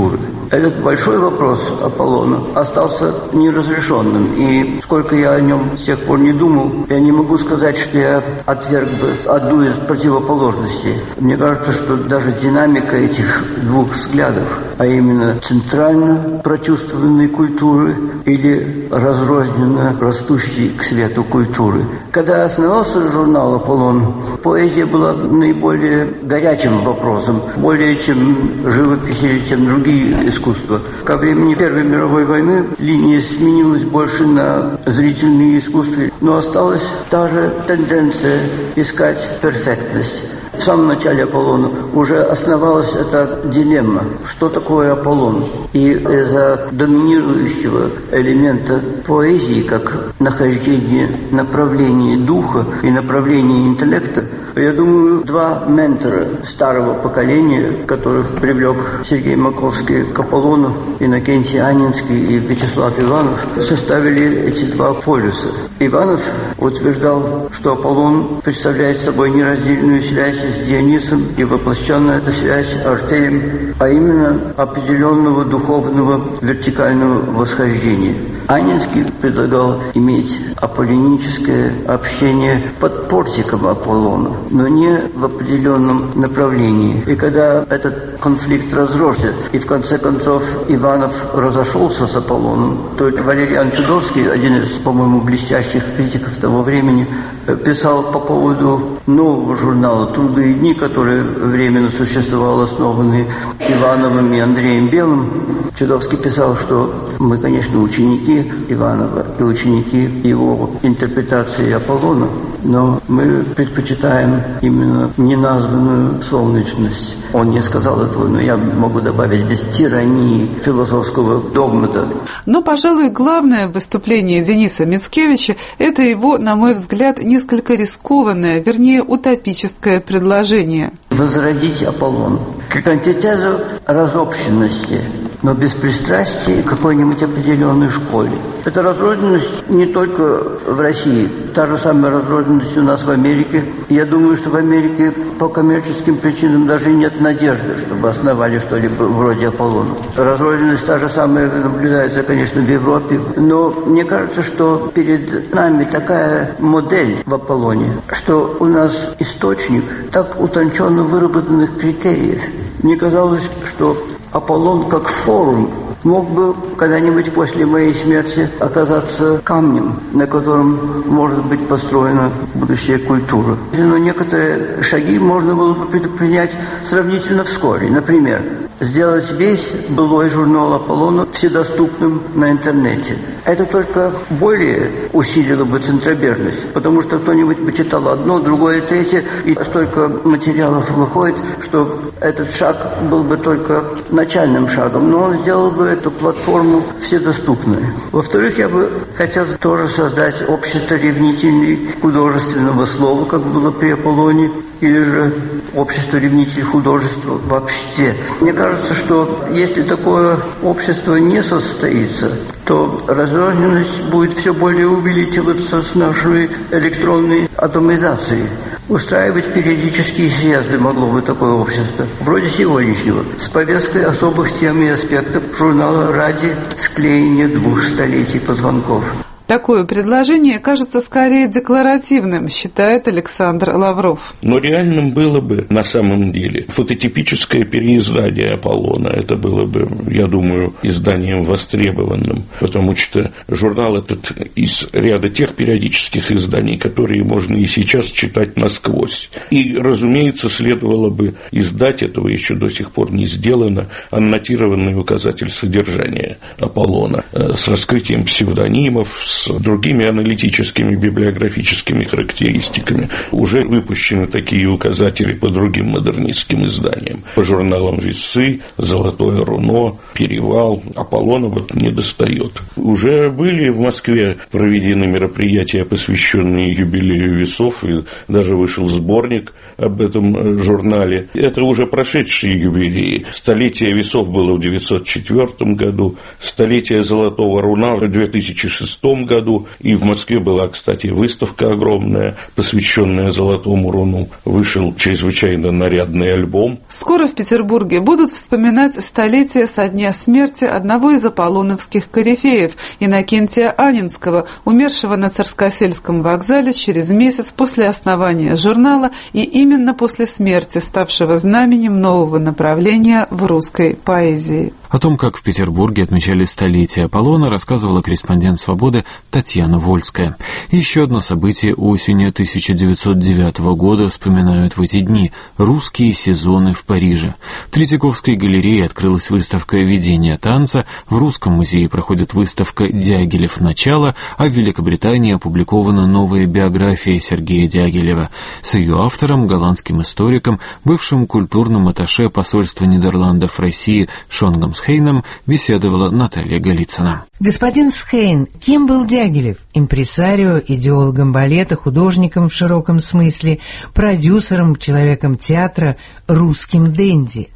Этот большой вопрос Аполлона остался неразрешенным, и сколько я о нем с тех пор не думал, я не могу сказать, что я отверг бы одну из противоположностей. Мне кажется, что даже динамика этих двух взглядов, а именно центрально прочувствованной культуры или разрозненно растущей к свету культуры. Когда основался журнал «Аполлон», поэзия была наиболее горячим вопросом, более чем живопись или чем другие искусства. Ко времени Первой мировой войны линия сменилась больше на зрительные искусства, но осталась та же тенденция искать перфектность. В самом начале «Аполлона» уже основалась эта дилемма, что такое Аполлон. И из-за доминирующего элемента поэзии, как нахождение направления духа и направления интеллекта, я думаю, два ментора старого поколения, которых привлек Сергей Маковский к Аполлону, Иннокентий Анинский и Вячеслав Иванов, составили эти два полюса. Иванов утверждал, что Аполлон представляет собой нераздельную связь с Дионисом, и воплощенная эта связь Орфеем, а именно определенного духовного вертикального восхождения. Анинский предлагал иметь аполлоническое общение под портиком Аполлона, но не в определенном направлении. И когда этот конфликт разросся, и в конце концов Иванов разошелся с Аполлоном, то Валериан Чудовский, один из, по-моему, блестящих критиков того времени, писал по поводу нового журнала «Труды и дни», который временно существовал, основанный Ивановым и Андреем Белым. Чудовский писал, что мы, конечно, ученики Иванова и ученики его интерпретации Аполлона, но мы предпочитаем именно неназванную солнечность. Он не сказал этого, но я могу добавить, без тирании философского догмата. Но, пожалуй, главное выступление Дениса Мицкевича – это его, на мой взгляд, несколько рискованное, вернее, утопическое предложение. Возродить Аполлон как антитезу разобщенности, но без пристрастия к какой-нибудь определенной школе. Эта разрозненность не только в России, та же самая разрозненность у нас в Америке. Я думаю, что в Америке по коммерческим причинам даже нет надежды, чтобы основали что-либо вроде Аполлона. Разрозненность та же самая наблюдается, конечно, в Европе, но мне кажется, что перед нами такая модель в Аполлоне, что у нас источник так утонченно выработанных критериев. Мне казалось, что Аполлон как форум мог бы когда-нибудь после моей смерти оказаться камнем, на котором может быть построена будущая культура. Но некоторые шаги можно было бы предпринять сравнительно вскоре. Например, сделать весь былой журнал Аполлона вседоступным на интернете. Это только более усилило бы центробежность, потому что кто-нибудь почитал одно, другое, третье, и столько материалов выходит, что этот шаг был бы только начальным шагом, но он сделал бы эту платформу вседоступной. Во-вторых, я бы хотел тоже создать общество ревнителей художественного слова, как было при Аполлоне, или же общество ревнителей художества вообще. Мне кажется, что если такое общество не состоится, то разрозненность будет все более увеличиваться с нашей электронной атомизацией. Устраивать периодические съезды могло бы такое общество, вроде сегодняшнего, с повесткой особых тем и аспектов журнала ради склеения двух столетий позвонков. Такое предложение кажется скорее декларативным, считает Александр Лавров. Но реальным было бы на самом деле фототипическое переиздание Аполлона. Это было бы, я думаю, изданием востребованным, потому что журнал этот из ряда тех периодических изданий, которые можно и сейчас читать насквозь. И, разумеется, следовало бы издать, этого еще до сих пор не сделано, аннотированный указатель содержания Аполлона с раскрытием псевдонимов, с другими аналитическими библиографическими характеристиками. Уже выпущены такие указатели по другим модернистским изданиям. По журналам «Весы», «Золотое руно», «Перевал». Аполлона вот не достает. Уже были в Москве проведены мероприятия, посвященные юбилею «Весов», и даже вышел сборник об этом журнале. Это уже прошедшие юбилеи. Столетие «Весов» было в девятьсот четвёртом году, столетие «Золотого руна» в две тысячи шестом году. году. И в Москве была, кстати, выставка огромная, посвященная Золотому руну. Вышел чрезвычайно нарядный альбом. Скоро в Петербурге будут вспоминать столетие со дня смерти одного из аполлоновских корифеев, Иннокентия Анинского, умершего на Царскосельском вокзале через месяц после основания журнала и именно после смерти, ставшего знаменем нового направления в русской поэзии. О том, как в Петербурге отмечали столетие Аполлона, рассказывала корреспондент «Свободы» Татьяна Вольская. И еще одно событие осенью тысяча девятьсот девятого года вспоминают в эти дни – русские сезоны в Париже. В Третьяковской галерее открылась выставка «Видение танца», в Русском музее проходит выставка «Дягилев. Начало», а в Великобритании опубликована новая биография Сергея Дягилева. С ее автором, голландским историком, бывшим культурным атташе посольства Нидерландов в России Шонгом Схейном беседовала Наталья Голицына. Господин Схейн, кем был Дягилев? Импресарио, идеологом балета, художником в широком смысле, продюсером, человеком театра, русским денди.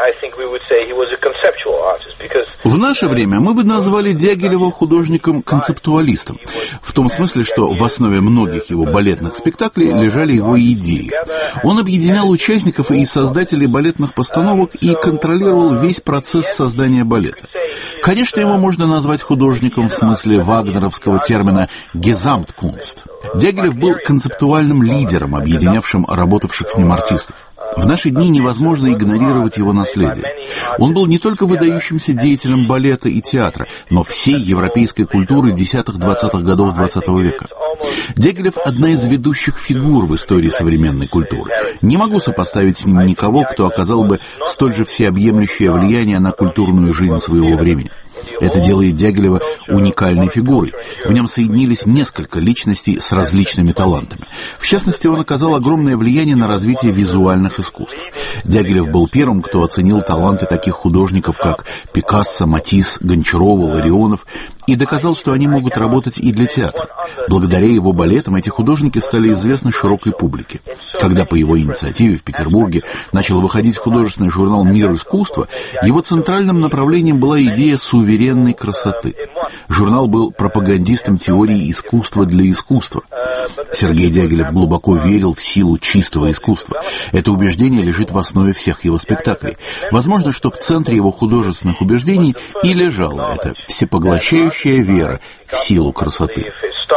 В наше время мы бы назвали Дягилева художником-концептуалистом, в том смысле, что в основе многих его балетных спектаклей лежали его идеи. Он объединял участников и создателей балетных постановок и контролировал весь процесс создания балета. Конечно, его можно назвать художником в смысле вагнеровского термина «Gesamtkunst». Дягилев был концептуальным лидером, объединявшим работавших с ним артистов. В наши дни невозможно игнорировать его наследие. Он был не только выдающимся деятелем балета и театра, но всей европейской культуры десятых-двадцатых годов двадцатого века. Дягилев – одна из ведущих фигур в истории современной культуры. Не могу сопоставить с ним никого, кто оказал бы столь же всеобъемлющее влияние на культурную жизнь своего времени. Это делает Дягилева уникальной фигурой. В нем соединились несколько личностей с различными талантами. В частности, он оказал огромное влияние на развитие визуальных искусств. Дягилев был первым, кто оценил таланты таких художников, как Пикассо, Матисс, Гончарова, Ларионов, и доказал, что они могут работать и для театра. Благодаря его балетам эти художники стали известны широкой публике. Когда по его инициативе в Петербурге начал выходить художественный журнал «Мир искусства», его центральным направлением была идея суверенной красоты. Журнал был пропагандистом теории искусства для искусства. Сергей Дягилев глубоко верил в силу чистого искусства. Это убеждение лежит в основе всех его спектаклей. Возможно, что в центре его художественных убеждений и лежала эта всепоглощающая вера в силу красоты.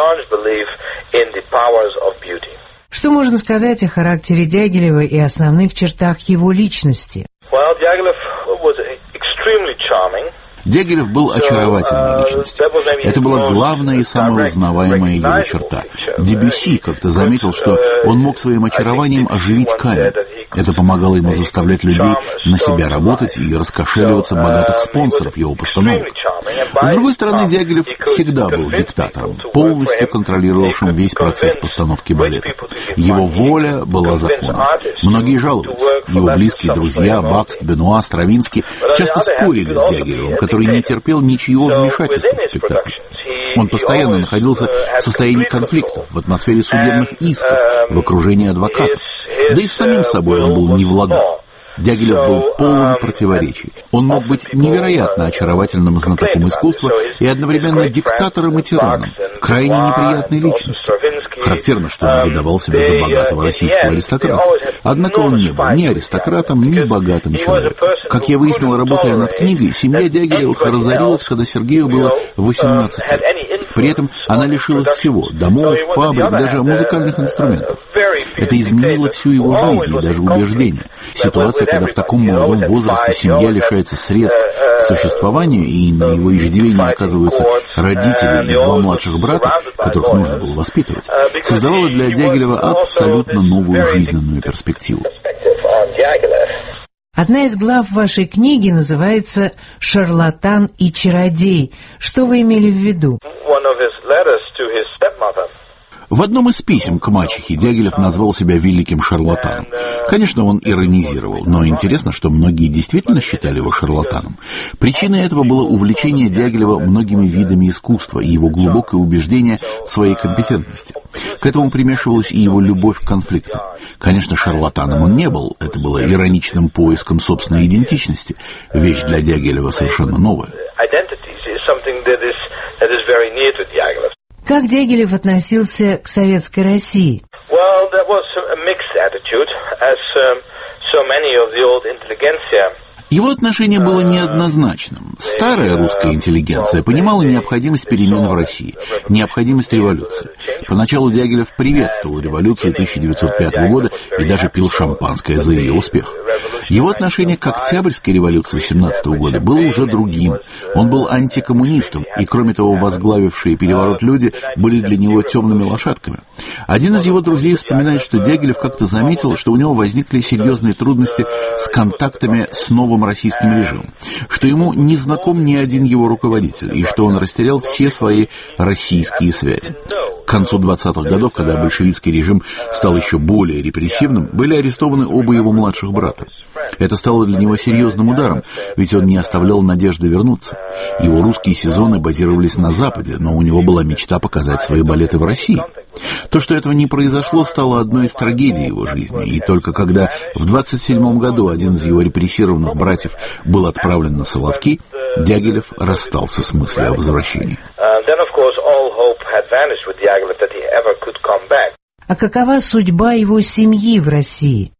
Что можно сказать о характере Дягилева и основных чертах его личности? Дягилев был очаровательной личностью. Это была главная и самая узнаваемая его черта. Дебюсси как-то заметил, что он мог своим очарованием оживить камень. Это помогало ему заставлять людей на себя работать и раскошеливаться богатых спонсоров его постановок. С другой стороны, Дягилев всегда был диктатором, полностью контролировавшим весь процесс постановки балета. Его воля была законом. Многие жаловались. Его близкие друзья, Бакст, Бенуа, Стравинский часто спорили с Дягилевым, который не терпел ничьего вмешательства в спектакль. Он постоянно находился в состоянии конфликтов, в атмосфере судебных исков, в окружении адвокатов. Да и с самим собой он был не в ладах. Дягилев был полон противоречий. Он мог быть невероятно очаровательным знатоком искусства и одновременно диктатором и тираном, крайне неприятной личностью. Характерно, что он выдавал себя за богатого российского аристократа. Однако он не был ни аристократом, ни богатым человеком. Как я выяснил, работая над книгой, семья Дягилевых разорилась, когда Сергею было восемнадцать лет. При этом она лишилась всего – домов, фабрик, даже музыкальных инструментов. Это изменило всю его жизнь и даже убеждения. Ситуация, когда в таком молодом возрасте семья лишается средств к существованию, и на его иждивении оказываются родители и два младших брата, которых нужно было воспитывать, создавала для Дягилева абсолютно новую жизненную перспективу. Одна из глав вашей книги называется «Шарлатан и чародей». Что вы имели в виду? В одном из писем к мачехе Дягилев назвал себя великим шарлатаном. Конечно, он иронизировал, но интересно, что многие действительно считали его шарлатаном. Причиной этого было увлечение Дягилева многими видами искусства и его глубокое убеждение в своей компетентности. К этому примешивалась и его любовь к конфликтам. Конечно, шарлатаном он не был, это было ироничным поиском собственной идентичности, вещь для Дягилева совершенно новая. Как Дягилев относился к советской России? Well, there was a mixed attitude, as um, so many of the old intelligentsia. Его отношение было неоднозначным. Старая русская интеллигенция понимала необходимость перемен в России, необходимость революции. Поначалу Дягилев приветствовал революцию тысяча девятьсот пятого года и даже пил шампанское за ее успех. Его отношение к Октябрьской революции семнадцатого года было уже другим. Он был антикоммунистом, и, кроме того, возглавившие переворот люди были для него темными лошадками. Один из его друзей вспоминает, что Дягилев как-то заметил, что у него возникли серьезные трудности с контактами с новым российским режимом, что ему не знаком ни один его руководитель, и что он растерял все свои российские связи. К концу двадцатых годов, когда большевистский режим стал еще более репрессивным, были арестованы оба его младших брата. Это стало для него серьезным ударом, ведь он не оставлял надежды вернуться. Его русские сезоны базировались на Западе, но у него была мечта показать свои балеты в России. То, что этого не произошло, стало одной из трагедий его жизни, и только когда в двадцать седьмом году один из его репрессированных братьев был отправлен на Соловки, Дягилев расстался с мыслью о возвращении. А какова судьба его семьи в России?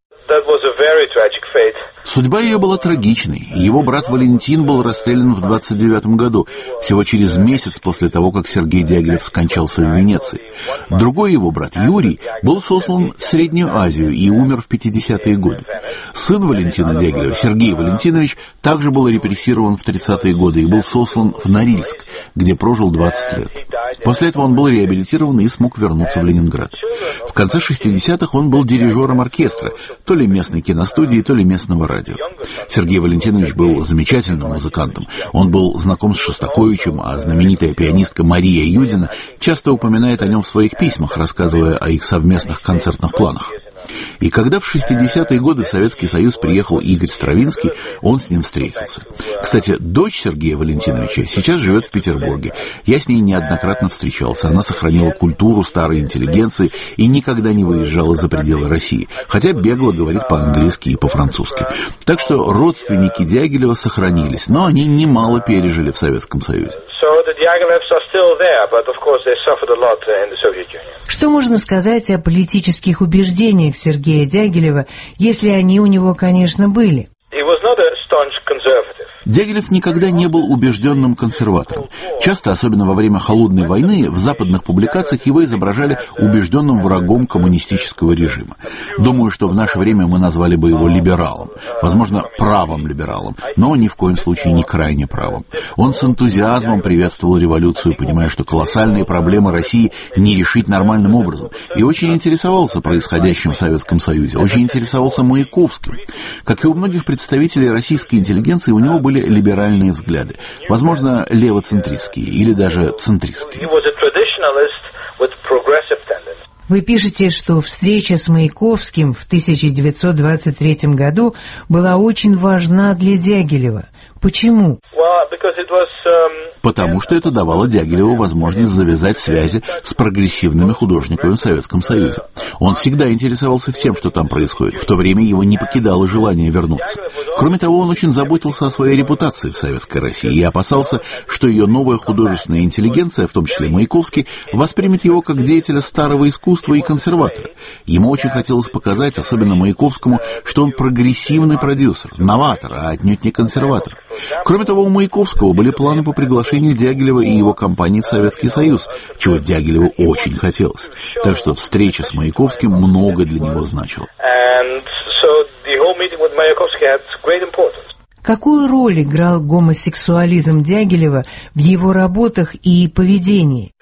Судьба ее была трагичной. Его брат Валентин был расстрелян в двадцать девятом году, всего через месяц после того, как Сергей Дягилев скончался в Венеции. Другой его брат, Юрий, был сослан в Среднюю Азию и умер в пятидесятые годы. Сын Валентина Дягилева, Сергей Валентинович, также был репрессирован в тридцатые годы и был сослан в Норильск, где прожил двадцать лет. После этого он был реабилитирован и смог вернуться в Ленинград. В конце шестидесятых он был дирижером оркестра, то ли местной киностудии, то ли местного радио. Сергей Валентинович был замечательным музыкантом. Он был знаком с Шостаковичем, а знаменитая пианистка Мария Юдина часто упоминает о нем в своих письмах, рассказывая о их совместных концертных планах. И когда в шестидесятые годы в Советский Союз приехал Игорь Стравинский, он с ним встретился. Кстати, дочь Сергея Валентиновича сейчас живет в Петербурге. Я с ней неоднократно встречался. Она сохранила культуру старой интеллигенции и никогда не выезжала за пределы России, хотя бегло говорит по-английски и по-французски. Так что родственники Дягилева сохранились, но они немало пережили в Советском Союзе. Что можно сказать о политических убеждениях Сергея Дягилева, если они у него, конечно, были? Дягилев никогда не был убежденным консерватором. Часто, особенно во время Холодной войны, в западных публикациях его изображали убежденным врагом коммунистического режима. Думаю, что в наше время мы назвали бы его либералом, возможно, правым либералом, но ни в коем случае не крайне правым. Он с энтузиазмом приветствовал революцию, понимая, что колоссальные проблемы России не решить нормальным образом, и очень интересовался происходящим в Советском Союзе, очень интересовался Маяковским. Как и у многих представителей российской интеллигенции, у него были либеральные взгляды, возможно, левоцентристские или даже центристские. Вы пишете, что встреча с Маяковским в тысяча девятьсот двадцать третьем году была очень важна для Дягилева. Почему? Потому что это давало Дягилеву возможность завязать связи с прогрессивными художниками в Советском Союзе. Он всегда интересовался всем, что там происходит. В то время его не покидало желание вернуться. Кроме того, он очень заботился о своей репутации в Советской России и опасался, что ее новая художественная интеллигенция, в том числе Маяковский, воспримет его как деятеля старого искусства и консерватора. Ему очень хотелось показать, особенно Маяковскому, что он прогрессивный продюсер, новатор, а отнюдь не консерватор. Кроме того, у Маяковского были планы по приглашению Дягилева и его компании в Советский Союз, чего Дягилеву очень хотелось. Так что встреча с Маяковским много для него значила. Какую роль играл гомосексуализм Дягилева в его работах и поведении?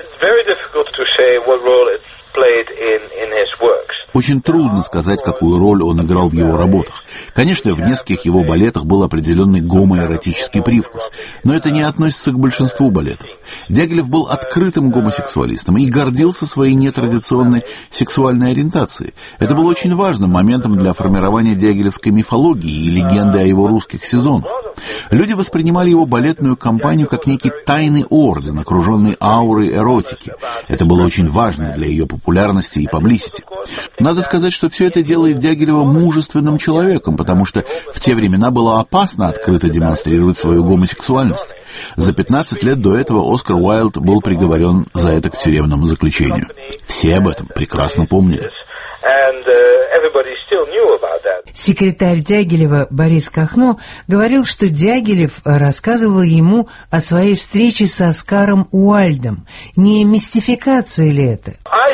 Очень трудно сказать, какую роль он играл в его работах. Конечно, в нескольких его балетах был определенный гомоэротический привкус, но это не относится к большинству балетов. Дягилев был открытым гомосексуалистом и гордился своей нетрадиционной сексуальной ориентацией. Это было очень важным моментом для формирования дягилевской мифологии и легенды о его русских сезонах. Люди воспринимали его балетную компанию как некий тайный орден, окруженный аурой эротики. Это было очень важно для ее популярности и паблисити. Надо сказать, что все это делает Дягилева мужественным человеком, потому что в те времена было опасно открыто демонстрировать свою гомосексуальность. За пятнадцать лет до этого Оскар Уайльд был приговорен за это к тюремному заключению. Все об этом прекрасно помнили. Секретарь Дягилева Борис Кахно говорил, что Дягилев рассказывал ему о своей встрече с Оскаром Уайльдом. Не мистификация ли это?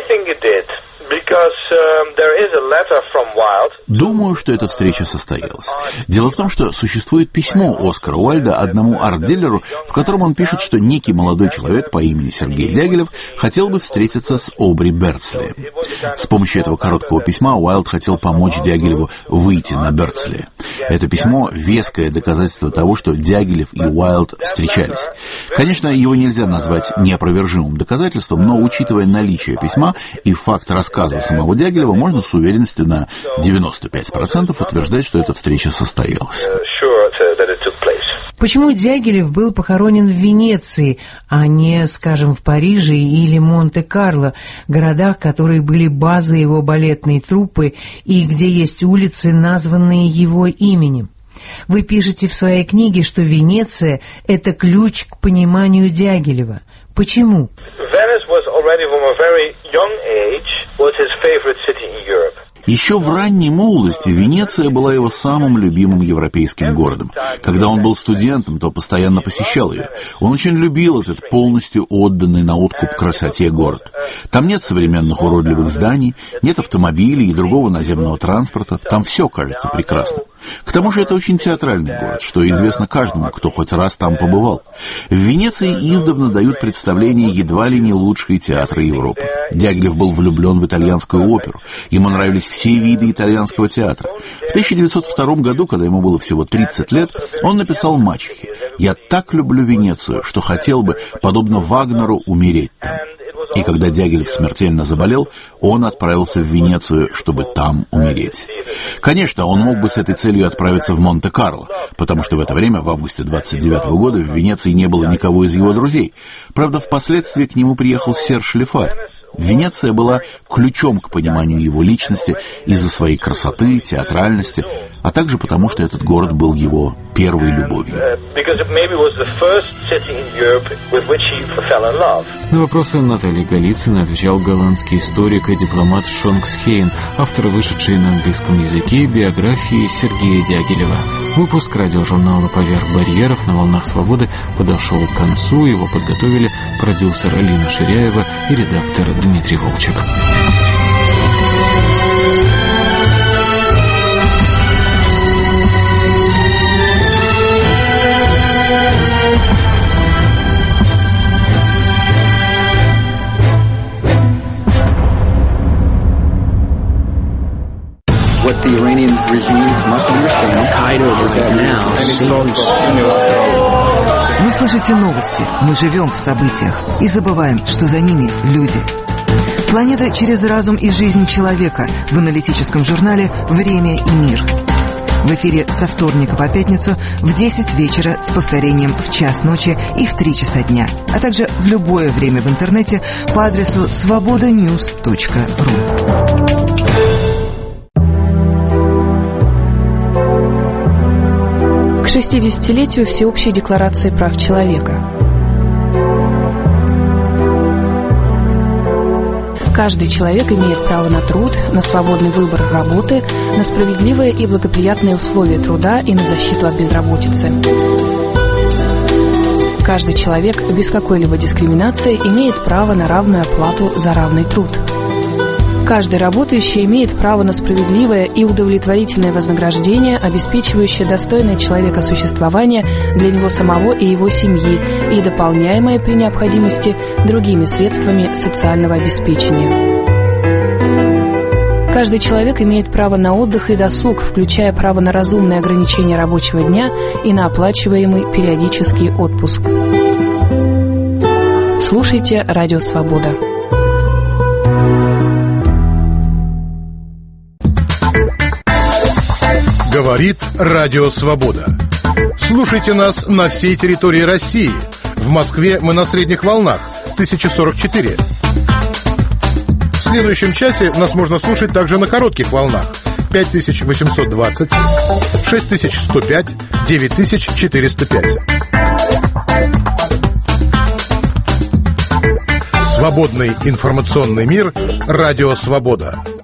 Думаю, что эта встреча состоялась. Дело в том, что существует письмо Оскара Уайльда одному арт-дилеру, в котором он пишет, что некий молодой человек по имени Сергей Дягилев хотел бы встретиться с Обри Бердсли. С помощью этого короткого письма Уайльд хотел помочь Дягилеву выйти на Бердсли. Это письмо — веское доказательство того, что Дягилев и Уайльд встречались. Конечно, его нельзя назвать неопровержимым доказательством, но, учитывая наличие письма и факт рассказа самого Дягилева, можно с уверенностью на девяносто пять процентов утверждать, что эта встреча состоялась. Почему Дягилев был похоронен в Венеции, а не, скажем, в Париже или Монте-Карло, городах, которые были базой его балетной труппы и где есть улицы, названные его именем? Вы пишете в своей книге, что Венеция – это ключ к пониманию Дягилева. Почему? Еще в ранней молодости Венеция была его самым любимым европейским городом. Когда он был студентом, то постоянно посещал ее. Он очень любил этот полностью отданный на откуп красоте город. Там нет современных уродливых зданий, нет автомобилей и другого наземного транспорта. Там все кажется прекрасным. К тому же это очень театральный город, что известно каждому, кто хоть раз там побывал. В Венеции издавна дают представления едва ли не лучшие театры Европы. Дягилев был влюблен в итальянскую оперу. Ему нравились все виды итальянского театра. В тысяча девятьсот втором году, когда ему было всего тридцать лет, он написал «Мачехе»: «Я так люблю Венецию, что хотел бы, подобно Вагнеру, умереть там». И когда Дягилев смертельно заболел, он отправился в Венецию, чтобы там умереть. Конечно, он мог бы с этой целью отправиться в Монте-Карло, потому что в это время, в августе двадцать девятого года, в Венеции не было никого из его друзей. Правда, впоследствии к нему приехал Серж Лефар. Венеция была ключом к пониманию его личности из-за своей красоты, театральности, а также потому, что этот город был его первой любовью. На вопросы Натальи Голицыной отвечал голландский историк и дипломат Шонкс Хейн, автор вышедшей на английском языке биографии Сергея Дягилева. Выпуск радиожурнала «Поверх барьеров» на волнах свободы подошел к концу. Его подготовили продюсер Алина Ширяева и редактор Дмитрий Волчек. What the Iranian regime must understand, Qaeda is now seems... Вы слышите новости, мы живем в событиях и забываем, что за ними люди. Планета через разум и жизнь человека в аналитическом журнале «Время и мир». В эфире со вторника по пятницу в десять вечера с повторением в час ночи и в три часа дня, а также в любое время в интернете по адресу свобода ньюс точка ру. К шестидесятилетию Всеобщей декларации прав человека. Каждый человек имеет право на труд, на свободный выбор работы, на справедливые и благоприятные условия труда и на защиту от безработицы. Каждый человек без какой-либо дискриминации имеет право на равную оплату за равный труд. Каждый работающий имеет право на справедливое и удовлетворительное вознаграждение, обеспечивающее достойное человека существование для него самого и его семьи и дополняемое при необходимости другими средствами социального обеспечения. Каждый человек имеет право на отдых и досуг, включая право на разумное ограничение рабочего дня и на оплачиваемый периодический отпуск. Слушайте «Радио Свобода». Говорит Радио Свобода. Слушайте нас на всей территории России. В Москве мы на средних волнах тысяча сорок четыре. следующем часе нас можно слушать также на коротких волнах. пять тысяч восемьсот двадцать, шесть тысяч сто пять, девять тысяч четыреста пять. Свободный информационный мир. Радио «Свобода».